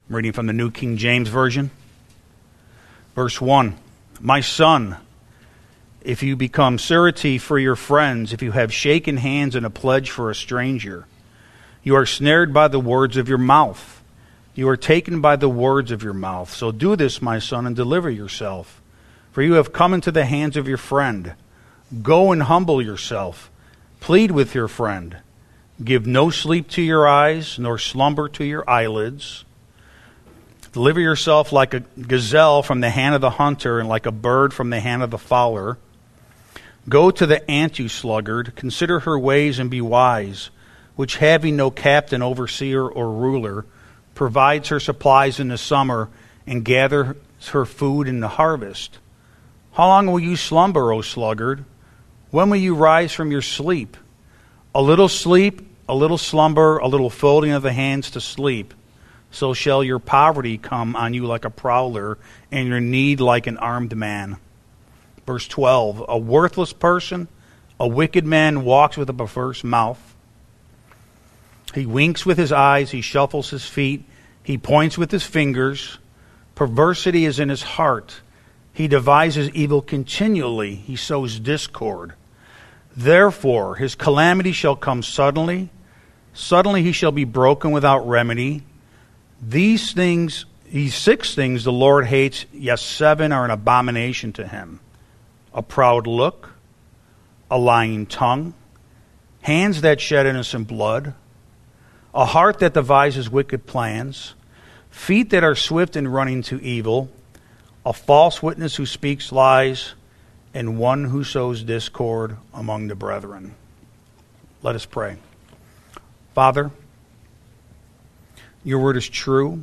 I'm reading from the New King James Version. Verse 1, my son, if you become surety for your friends, if you have shaken hands in a pledge for a stranger, you are snared by the words of your mouth. You are taken by the words of your mouth. So do this, my son, and deliver yourself. For you have come into the hands of your friend. Go and humble yourself. Plead with your friend. Give no sleep to your eyes, nor slumber to your eyelids. Deliver yourself like a gazelle from the hand of the hunter, and like a bird from the hand of the fowler. Go to the ant, you sluggard. Consider her ways and be wise, which having no captain, overseer, or ruler, provides her supplies in the summer and gathers her food in the harvest. How long will you slumber, O sluggard? When will you rise from your sleep? A little sleep, a little slumber, a little folding of the hands to sleep. So shall your poverty come on you like a prowler, and your need like an armed man. Verse 12, a worthless person, a wicked man walks with a perverse mouth. He winks with his eyes, he shuffles his feet, he points with his fingers. Perversity is in his heart. He devises evil continually, he sows discord. Therefore his calamity shall come suddenly. Suddenly he shall be broken without remedy. These 6 things the Lord hates, yes, 7 are an abomination to him. A proud look, a lying tongue, hands that shed innocent blood, a heart that devises wicked plans, feet that are swift in running to evil, a false witness who speaks lies, and one who sows discord among the brethren. Let us pray. Father, your word is true.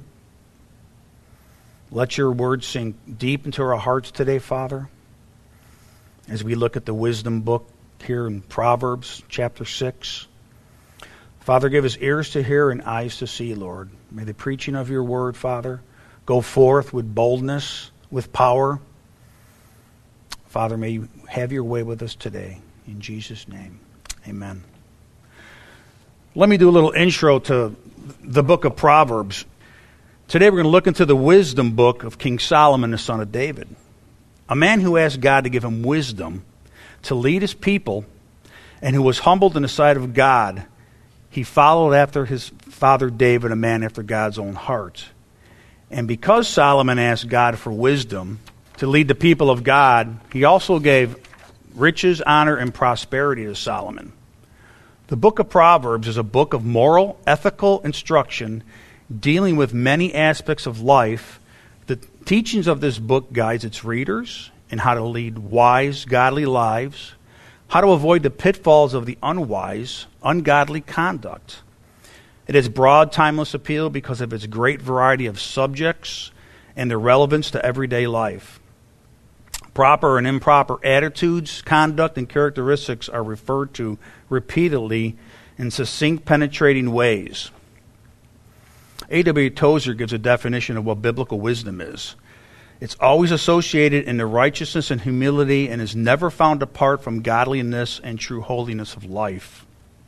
Let your word sink deep into our hearts today, Father, as we look at the wisdom book here in Proverbs chapter 6. Father, give us ears to hear and eyes to see, Lord. May the preaching of your word, Father, go forth with boldness, with power. Father, may you have your way with us today. In Jesus' name, amen. Let me do a little intro to the book of Proverbs. Today we're going to look into the wisdom book of King Solomon, the son of David. A man who asked God to give him wisdom to lead his people, and who was humbled in the sight of God. He followed after his father David, a man after God's own heart. And because Solomon asked God for wisdom to lead the people of God, he also gave riches, honor, and prosperity to Solomon. The book of Proverbs is a book of moral, ethical instruction dealing with many aspects of life. The teachings of this book guides its readers in how to lead wise, godly lives, how to avoid the pitfalls of the unwise, ungodly conduct. It has broad, timeless appeal because of its great variety of subjects and their relevance to everyday life. Proper and improper attitudes, conduct, and characteristics are referred to repeatedly in succinct, penetrating ways. A.W. Tozer gives a definition of what biblical wisdom is. It's always associated in the righteousness and humility and is never found apart from godliness and true holiness of life.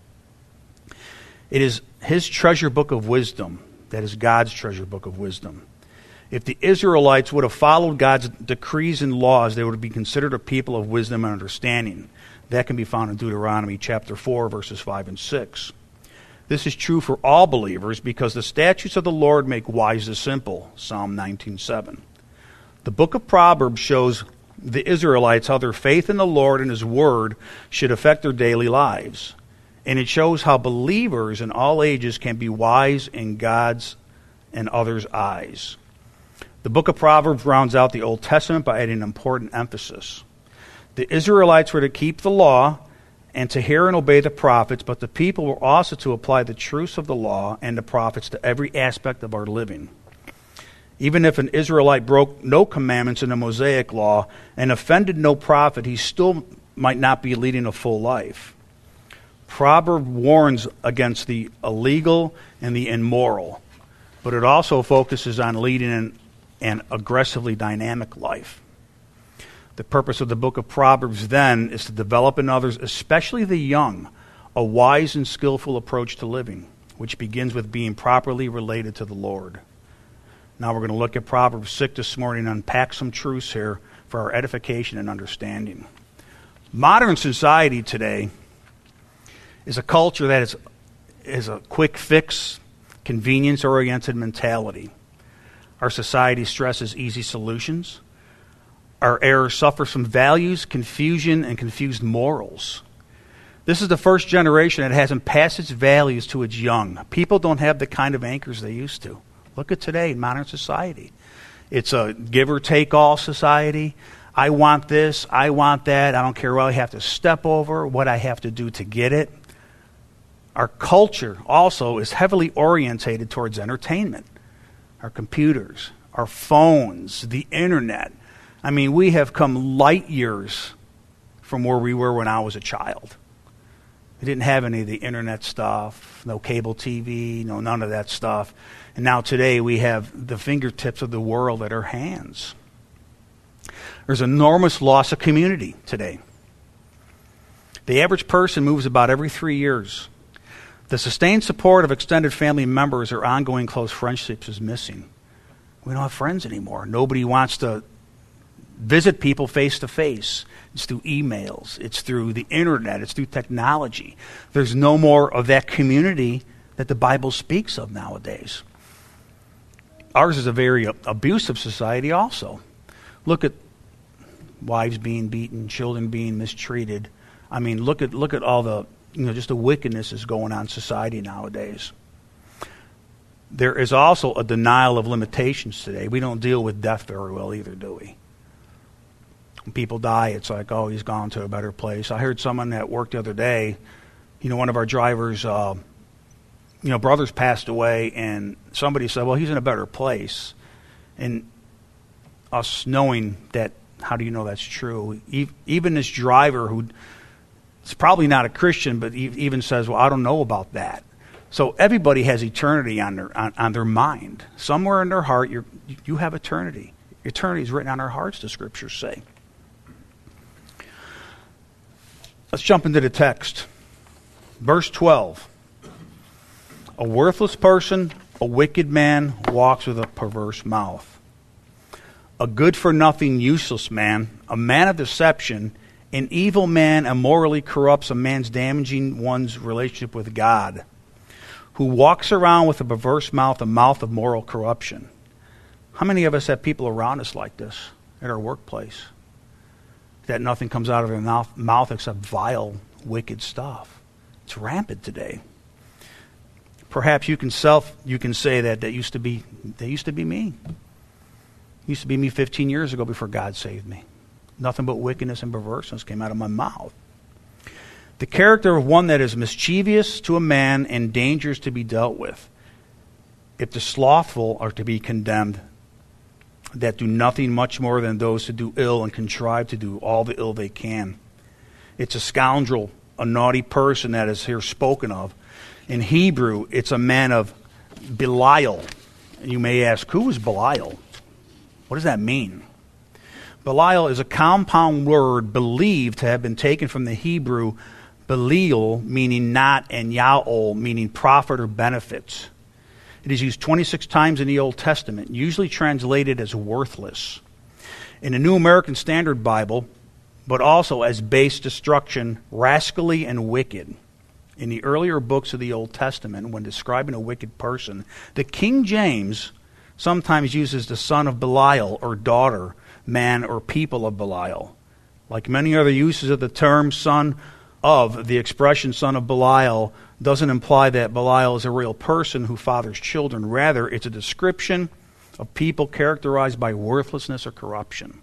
It is his treasure book of wisdom. That is God's treasure book of wisdom. If the Israelites would have followed God's decrees and laws, they would be considered a people of wisdom and understanding. That can be found in Deuteronomy chapter 4, verses 5 and 6. This is true for all believers because the statutes of the Lord make wise the simple, Psalm 19:7. The book of Proverbs shows the Israelites how their faith in the Lord and his word should affect their daily lives. And it shows how believers in all ages can be wise in God's and others' eyes. The book of Proverbs rounds out the Old Testament by adding an important emphasis. The Israelites were to keep the law and to hear and obey the prophets, but the people were also to apply the truths of the law and the prophets to every aspect of our living. Even if an Israelite broke no commandments in the Mosaic law and offended no prophet, he still might not be leading a full life. Proverbs warns against the illegal and the immoral, but it also focuses on leading an aggressively dynamic life. The purpose of the book of Proverbs then is to develop in others, especially the young, a wise and skillful approach to living, which begins with being properly related to the Lord. Now we're going to look at Proverbs 6 this morning and unpack some truths here for our edification and understanding. Modern society today is a culture that is a quick fix, convenience-oriented mentality. Our society stresses easy solutions. Our era suffers from values, confusion, and confused morals. This is the first generation that hasn't passed its values to its young. People don't have the kind of anchors they used to. Look at today, modern society. It's a give-or-take-all society. I want this, I want that. I don't care what I have to step over, what I have to do to get it. Our culture also is heavily orientated towards entertainment. Our computers, our phones, the internet. I mean, we have come light years from where we were when I was a child. We didn't have any of the internet stuff, no cable TV, none of that stuff. And now today we have the fingertips of the world at our hands. There's enormous loss of community today. The average person moves about every 3 years. The sustained support of extended family members or ongoing close friendships is missing. We don't have friends anymore. Nobody wants to visit people face to face. It's through emails. It's through the internet. It's through technology. There's no more of that community that the Bible speaks of nowadays. Ours is a very abusive society also. Look at wives being beaten, children being mistreated. I mean, look at all the, just the wickedness is going on in society nowadays. There is also a denial of limitations today. We don't deal with death very well either, do we? When people die, it's like, oh, he's gone to a better place. I heard someone at work the other day, one of our drivers, brothers passed away, and somebody said, well, he's in a better place. And us knowing that, how do you know that's true? Even this driver who is probably not a Christian, but even says, well, I don't know about that. So everybody has eternity on their mind. Somewhere in their heart, you have eternity. Eternity is written on our hearts, the scriptures say. Let's jump into the text. Verse 12. A worthless person, a wicked man, walks with a perverse mouth. A good-for-nothing, useless man, a man of deception, an evil man immorally corrupts a man's damaging one's relationship with God, who walks around with a perverse mouth, a mouth of moral corruption. How many of us have people around us like this at our workplace? That nothing comes out of their mouth except vile, wicked stuff. It's rampant today. Perhaps you can say that used to be me. It used to be me 15 years ago before God saved me. Nothing but wickedness and perverseness came out of my mouth. The character of one that is mischievous to a man and dangerous to be dealt with. If the slothful are to be condemned, that do nothing much more than those who do ill and contrive to do all the ill they can. It's a scoundrel, a naughty person that is here spoken of. In Hebrew, it's a man of Belial. And you may ask, who is Belial? What does that mean? Belial is a compound word believed to have been taken from the Hebrew Belial, meaning not, and Yaol, meaning profit or benefits. It is used 26 times in the Old Testament, usually translated as worthless. In the New American Standard Bible, but also as base, destruction, rascally, and wicked. In the earlier books of the Old Testament, when describing a wicked person, the King James sometimes uses the son of Belial or daughter, man, or people of Belial. Like many other uses of the term son of, the expression son of Belial doesn't imply that Belial is a real person who fathers children. Rather, it's a description of people characterized by worthlessness or corruption.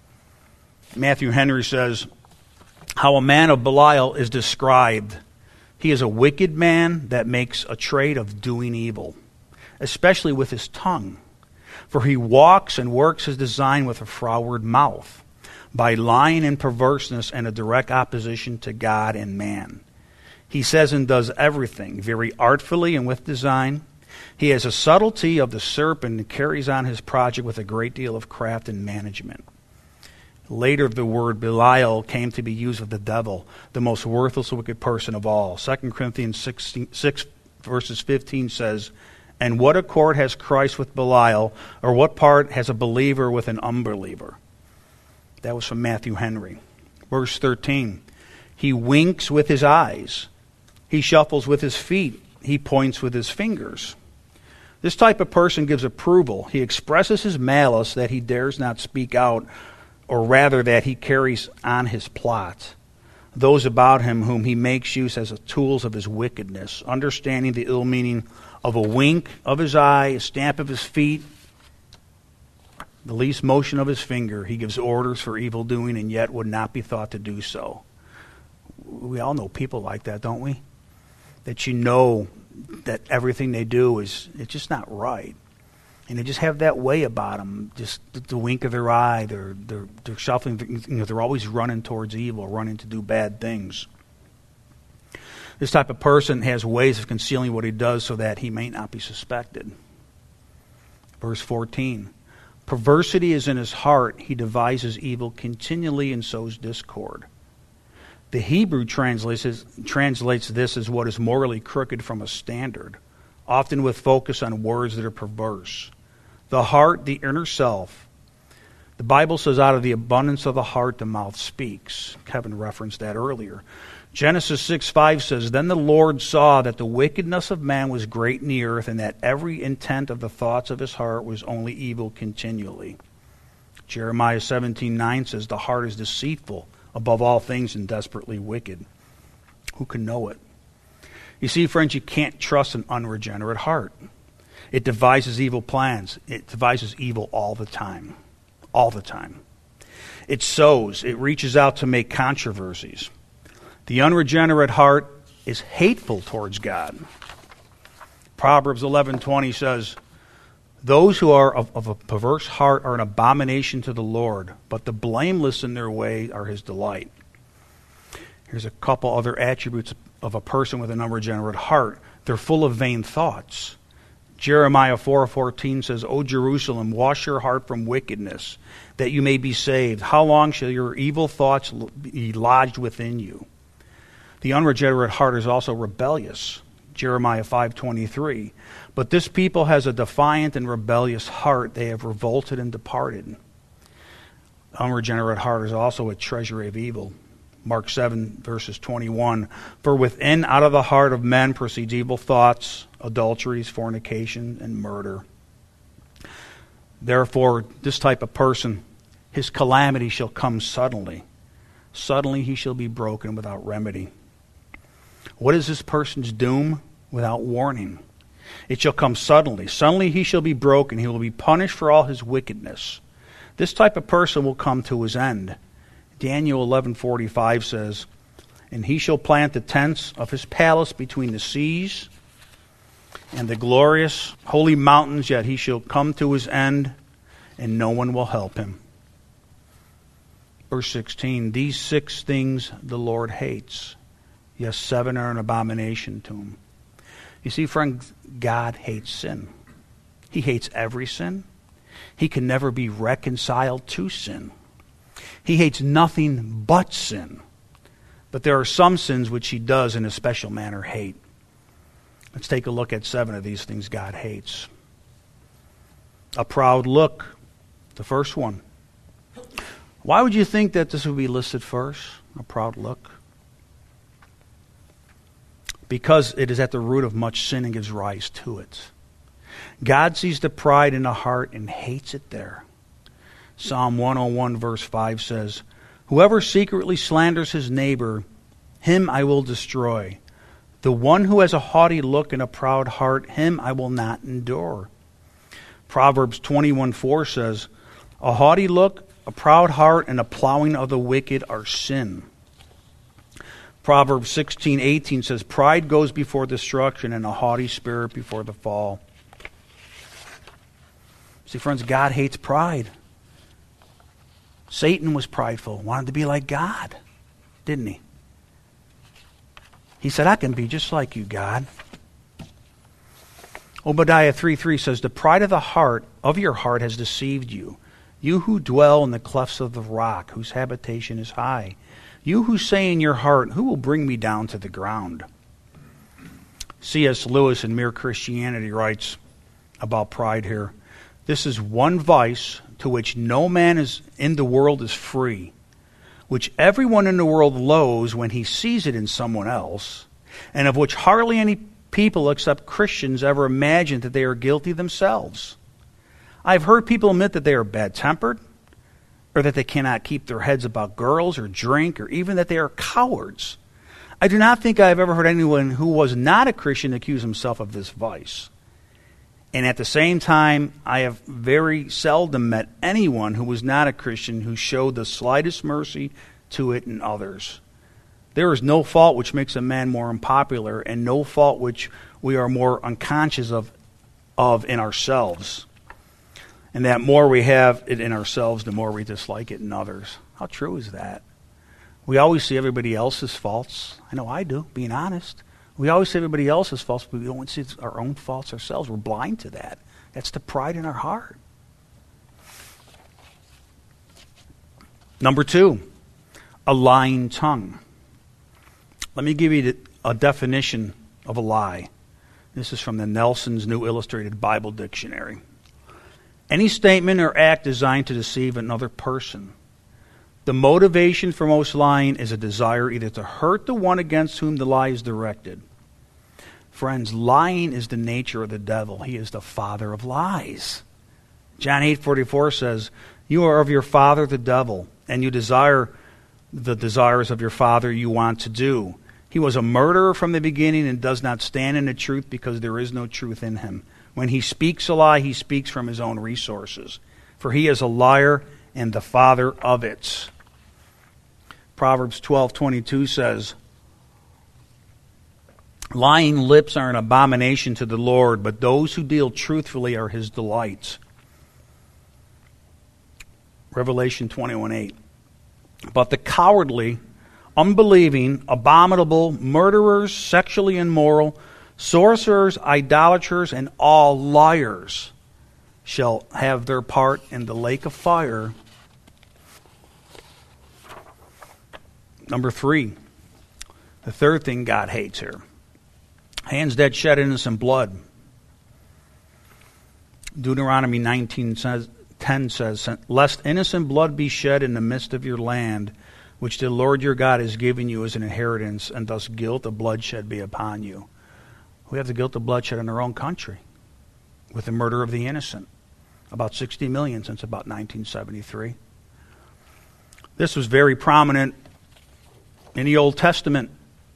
Matthew Henry says, how a man of Belial is described. He is a wicked man that makes a trade of doing evil, especially with his tongue. For he walks and works his design with a froward mouth, by lying and perverseness and a direct opposition to God and man. He says and does everything very artfully and with design. He has a subtlety of the serpent and carries on his project with a great deal of craft and management. Later, the word Belial came to be used of the devil, the most worthless, wicked person of all. 2 Corinthians 6 verses 15 says, And what accord has Christ with Belial, or what part has a believer with an unbeliever? That was from Matthew Henry. Verse 13. He winks with his eyes. He shuffles with his feet. He points with his fingers. This type of person gives approval. He expresses his malice that he dares not speak out, or rather that he carries on his plot. Those about him whom he makes use as tools of his wickedness, understanding the ill meaning of a wink of his eye, a stamp of his feet, the least motion of his finger. He gives orders for evil doing and yet would not be thought to do so. We all know people like that, don't we? That you know that everything they do it's just not right. And they just have that way about them, just the wink of their eye, they're shuffling, they're always running towards evil, running to do bad things. This type of person has ways of concealing what he does so that he may not be suspected. Verse 14, perversity is in his heart, he devises evil continually and sows discord. The Hebrew translates this as what is morally crooked from a standard, often with focus on words that are perverse. The heart, the inner self. The Bible says out of the abundance of the heart the mouth speaks. Kevin referenced that earlier. Genesis 6:5 says, Then the Lord saw that the wickedness of man was great in the earth, and that every intent of the thoughts of his heart was only evil continually. Jeremiah 17:9 says, The heart is deceitful above all things and desperately wicked. Who can know it? You see, friends, you can't trust an unregenerate heart. It devises evil plans. It devises evil all the time. All the time. It sows. It reaches out to make controversies. The unregenerate heart is hateful towards God. Proverbs 11:20 says, Those who are of a perverse heart are an abomination to the Lord, but the blameless in their way are his delight. Here's a couple other attributes of a person with an unregenerate heart. They're full of vain thoughts. Jeremiah 4:14 says, O Jerusalem, wash your heart from wickedness, that you may be saved. How long shall your evil thoughts be lodged within you? The unregenerate heart is also rebellious. Jeremiah 5:23. But this people has a defiant and rebellious heart. They have revolted and departed. The unregenerate heart is also a treasury of evil. Mark 7, verses 21. For within, out of the heart of men proceeds evil thoughts, adulteries, fornication, and murder. Therefore, this type of person, his calamity shall come suddenly. Suddenly he shall be broken without remedy. What is this person's doom? Without warning. It shall come suddenly. Suddenly he shall be broken. He will be punished for all his wickedness. This type of person will come to his end. Daniel 11:45 says, And he shall plant the tents of his palace between the seas and the glorious holy mountains, yet he shall come to his end, and no one will help him. Verse 16, These 6 things the Lord hates. Yes, 7 are an abomination to him. You see, friends, God hates sin. He hates every sin. He can never be reconciled to sin. He hates nothing but sin. But there are some sins which he does in a special manner hate. Let's take a look at 7 of these things God hates. A proud look, the first one. Why would you think that this would be listed first? A proud look. Because it is at the root of much sin and gives rise to it. God sees the pride in the heart and hates it there. Psalm 101 verse 5 says, Whoever secretly slanders his neighbor, him I will destroy. The one who has a haughty look and a proud heart, him I will not endure. Proverbs 21:4 says, A haughty look, a proud heart, and a plowing of the wicked are sin. Proverbs 16:18 says, Pride goes before destruction, and a haughty spirit before the fall. See, friends, God hates pride. Satan was prideful, wanted to be like God, didn't he? He said, I can be just like you, God. Obadiah 3:3 says, The pride of the heart, of your heart, has deceived you. You who dwell in the clefts of the rock, whose habitation is high. You who say in your heart, Who will bring me down to the ground? C.S. Lewis in Mere Christianity writes, about pride here. This is one vice to which no man is in the world is free, which everyone in the world loathes when he sees it in someone else, and of which hardly any people except Christians ever imagine that they are guilty themselves. I've heard people admit that they are bad-tempered, or that they cannot keep their heads about girls or drink, or even that they are cowards. I do not think I have ever heard anyone who was not a Christian accuse himself of this vice. And at the same time, I have very seldom met anyone who was not a Christian who showed the slightest mercy to it in others. There is no fault which makes a man more unpopular, and no fault which we are more unconscious of in ourselves. And that more we have it in ourselves, the more we dislike it in others. How true is that? We always see everybody else's faults. I know I do, being honest. We always see everybody else's faults, but we don't see our own faults ourselves. We're blind to that. That's the pride in our heart. Number 2, a lying tongue. Let me give you a definition of a lie. This is from the Nelson's New Illustrated Bible Dictionary. Any statement or act designed to deceive another person. The motivation for most lying is a desire either to hurt the one against whom the lie is directed. Friends, lying is the nature of the devil. He is the father of lies. John 8:44 says, "You are of your father the devil, and you desire the desires of your father you want to do. He was a murderer from the beginning and does not stand in the truth because there is no truth in him. When he speaks a lie, he speaks from his own resources, for he is a liar and the father of it." Proverbs 12:22 says, "Lying lips are an abomination to the Lord, but those who deal truthfully are his delights." Revelation 21:8. "But the cowardly, unbelieving, abominable, murderers, sexually immoral, sorcerers, idolaters, and all liars shall have their part in the lake of fire." Number 3, the third thing God hates here. Hands that shed innocent blood. Deuteronomy 19:10 says, "Lest innocent blood be shed in the midst of your land, which the Lord your God has given you as an inheritance, and thus guilt of bloodshed be upon you." We have the guilt of bloodshed in our own country with the murder of the innocent. About 60 million since about 1973. This was very prominent in the Old Testament.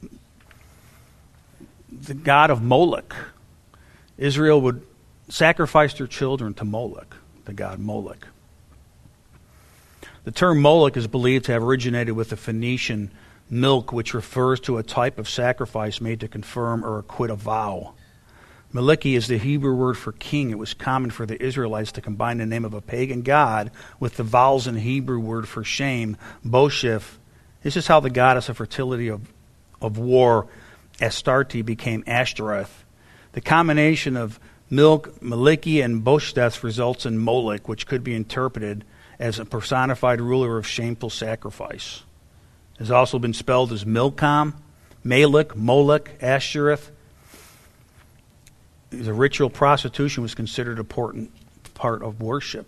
The god of Moloch. Israel would sacrifice their children to Moloch, the god Moloch. The term Moloch is believed to have originated with the Phoenician milk, which refers to a type of sacrifice made to confirm or acquit a vow. Maliki is the Hebrew word for king. It was common for the Israelites to combine the name of a pagan god with the vowels in the Hebrew word for shame, Bosheth. This is how the goddess of fertility of war, Astarte, became Ashtoreth. The combination of milk, Maliki, and Bosheth results in Moloch, which could be interpreted as a personified ruler of shameful sacrifice. It has also been spelled as Milcom, Malek, Moloch, Ashtoreth. The ritual prostitution was considered an important part of worship.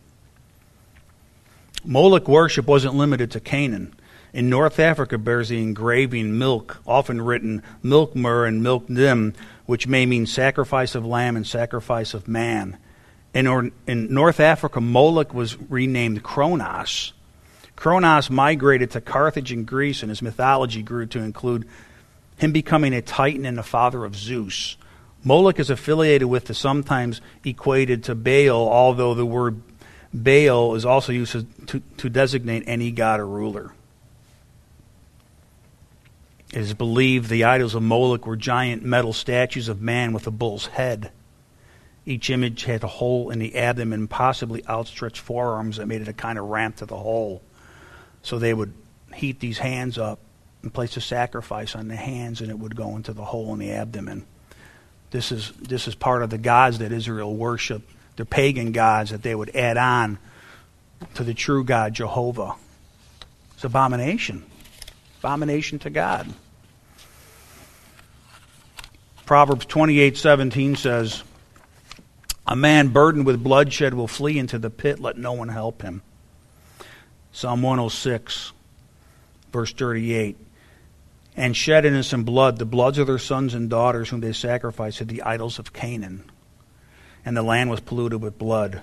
Moloch worship wasn't limited to Canaan. In North Africa bears the engraving milk, often written milkmer and milkdim, which may mean sacrifice of lamb and sacrifice of man. In North Africa, Moloch was renamed Kronos. Kronos migrated to Carthage and Greece, and his mythology grew to include him becoming a titan and the father of Zeus. Moloch is affiliated with the sometimes equated to Baal, although the word Baal is also used to designate any god or ruler. It is believed the idols of Moloch were giant metal statues of man with a bull's head. Each image had a hole in the abdomen and possibly outstretched forearms that made it a kind of ramp to the hole. So they would heat these hands up and place a sacrifice on the hands, and it would go into the hole in the abdomen. This is part of the gods that Israel worshiped, the pagan gods that they would add on to the true God, Jehovah. It's abomination. Abomination to God. Proverbs 28:17 says, A man burdened with bloodshed will flee into the pit. Let no one help him. Psalm 106, verse 38. And shed innocent blood, the bloods of their sons and daughters whom they sacrificed to the idols of Canaan. And the land was polluted with blood.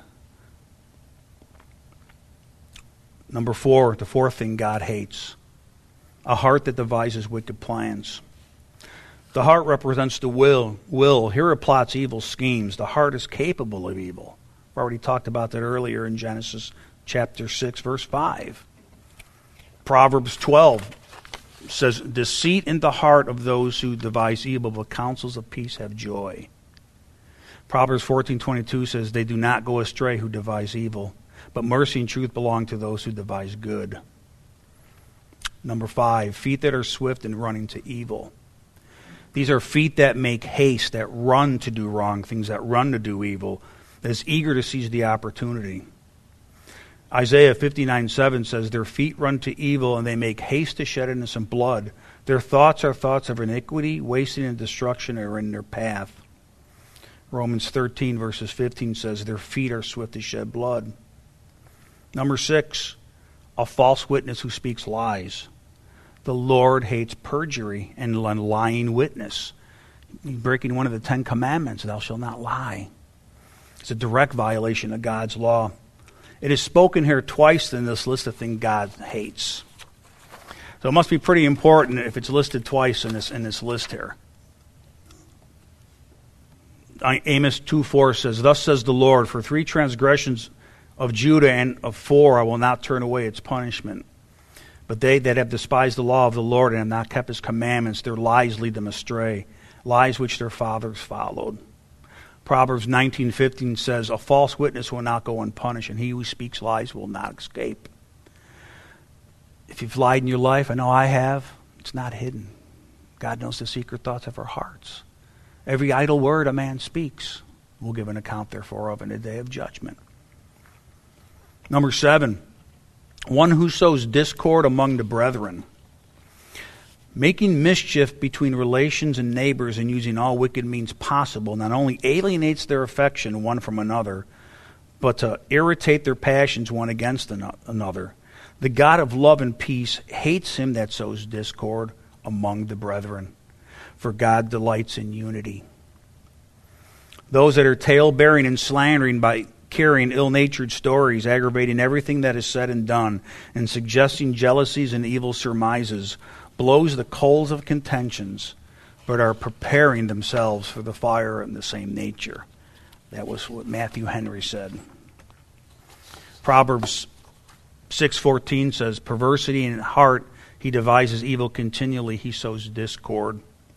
Number 4, the fourth thing God hates. A heart that devises wicked plans. The heart represents the will. Here it plots evil schemes. The heart is capable of evil. We've already talked about that earlier in Genesis chapter 6, verse 5. Proverbs 12 says, deceit in the heart of those who devise evil, but counsels of peace have joy. Proverbs 14:22 says, they do not go astray who devise evil, but mercy and truth belong to those who devise good. Number 5, feet that are swift in running to evil. These are feet that make haste, that run to do wrong things, that run to do evil, that is eager to seize the opportunity. Isaiah 59:7 says, their feet run to evil, and they make haste to shed innocent blood. Their thoughts are thoughts of iniquity, wasting and destruction are in their path. Romans 13, verses 15 says, their feet are swift to shed blood. Number 6, a false witness who speaks lies. The Lord hates perjury and lying witness. Breaking one of the 10 commandments, thou shalt not lie. It's a direct violation of God's law. It is spoken here twice in this list of things God hates. So it must be pretty important if it's listed twice in this list here. Amos 2:4 says, thus says the Lord, for 3 transgressions of Judah and of 4 I will not turn away its punishment. But they that have despised the law of the Lord and have not kept his commandments, their lies lead them astray, lies which their fathers followed. Proverbs 19:15 says, a false witness will not go unpunished, and he who speaks lies will not escape. If you've lied in your life, I know I have, it's not hidden. God knows the secret thoughts of our hearts. Every idle word a man speaks will give an account therefore of in the day of judgment. Number 7, one who sows discord among the brethren. Making mischief between relations and neighbors and using all wicked means possible not only alienates their affection one from another, but to irritate their passions one against another. The God of love and peace hates him that sows discord among the brethren, for God delights in unity. Those that are tale-bearing and slandering by carrying ill-natured stories, aggravating everything that is said and done, and suggesting jealousies and evil surmises, blows the coals of contentions, but are preparing themselves for the fire in the same nature. That was what Matthew Henry said. Proverbs 6:14 says, perversity in heart, he devises evil continually, he sows discord.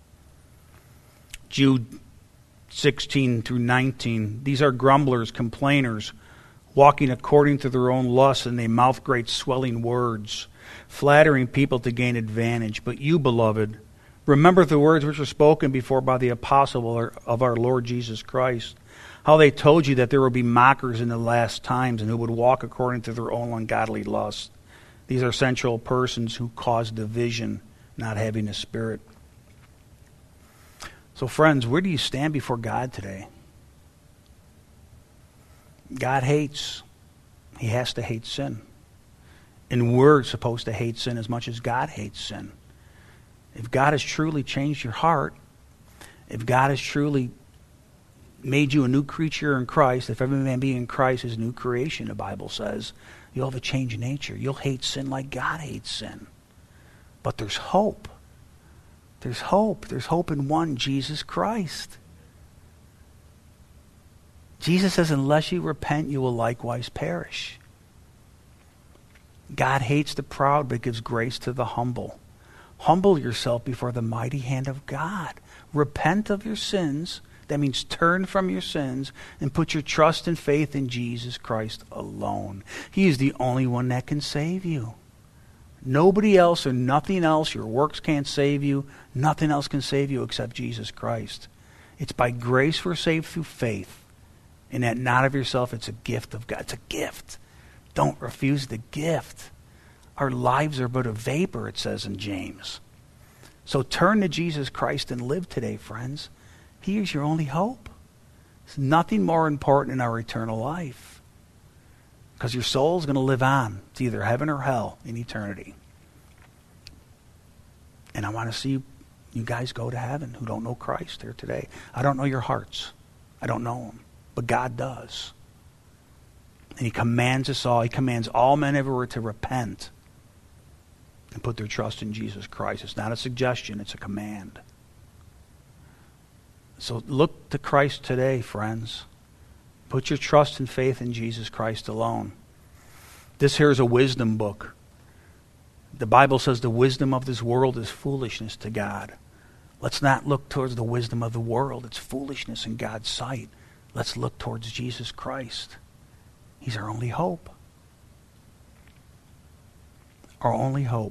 Jude 16 through 19, these are grumblers, complainers, walking according to their own lusts, and they mouth great swelling words, flattering people to gain advantage. But you, beloved, remember the words which were spoken before by the apostle of our Lord Jesus Christ, how they told you that there will be mockers in the last times and who would walk according to their own ungodly lusts. These are sensual persons who cause division, not having a spirit. So friends, where do you stand before God today? God hates. He has to hate sin. And we're supposed to hate sin as much as God hates sin. If God has truly changed your heart, if God has truly made you a new creature in Christ, if every man be in Christ is a new creation, the Bible says, you'll have a change in nature. You'll hate sin like God hates sin. But there's hope. There's hope. There's hope in one, Jesus Christ. Jesus says, unless you repent, you will likewise perish. God hates the proud, but gives grace to the humble. Humble yourself before the mighty hand of God. Repent of your sins. That means turn from your sins and put your trust and faith in Jesus Christ alone. He is the only one that can save you. Nobody else or nothing else, your works can't save you. Nothing else can save you except Jesus Christ. It's by grace we're saved through faith. And that not of yourself, it's a gift of God. It's a gift. Don't refuse the gift. Our lives are but a vapor, it says in James. So turn to Jesus Christ and live today, friends. He is your only hope. There's nothing more important in our eternal life. Because your soul is going to live on. It's either heaven or hell in eternity. And I want to see you guys go to heaven who don't know Christ here today. I don't know your hearts. I don't know them. But God does. And He commands us all. He commands all men everywhere to repent and put their trust in Jesus Christ. It's not a suggestion. It's a command. So look to Christ today, friends. Put your trust and faith in Jesus Christ alone. This here is a wisdom book. The Bible says the wisdom of this world is foolishness to God. Let's not look towards the wisdom of the world. It's foolishness in God's sight. Let's look towards Jesus Christ. He's our only hope. Our only hope.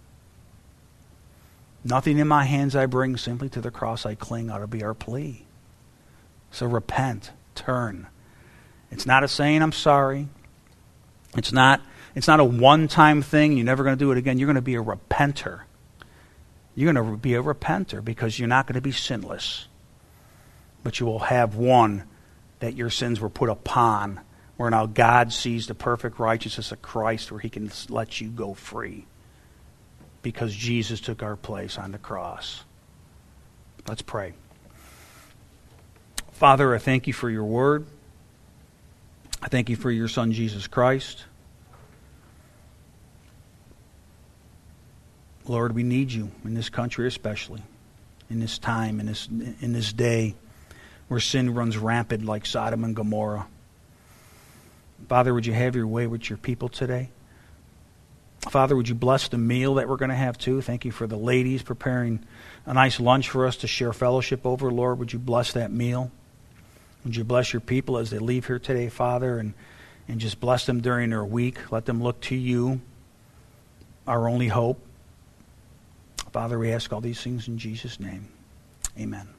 Nothing in my hands I bring, simply to the cross I cling, ought to be our plea. So repent, turn. It's not a saying I'm sorry. It's not a one-time thing. You're never going to do it again. You're going to be a repenter. You're going to be a repenter because you're not going to be sinless. But you will have one that your sins were put upon, where now God sees the perfect righteousness of Christ, where He can let you go free. Because Jesus took our place on the cross. Let's pray. Father, I thank You for Your word. I thank You for Your Son, Jesus Christ. Lord, we need You in this country especially, in this time, in this day, where sin runs rampant like Sodom and Gomorrah. Father, would You have Your way with Your people today? Father, would You bless the meal that we're going to have too? Thank You for the ladies preparing a nice lunch for us to share fellowship over. Lord, would You bless that meal? Would You bless Your people as they leave here today, Father, and just bless them during their week. Let them look to You, our only hope. Father, we ask all these things in Jesus' name. Amen.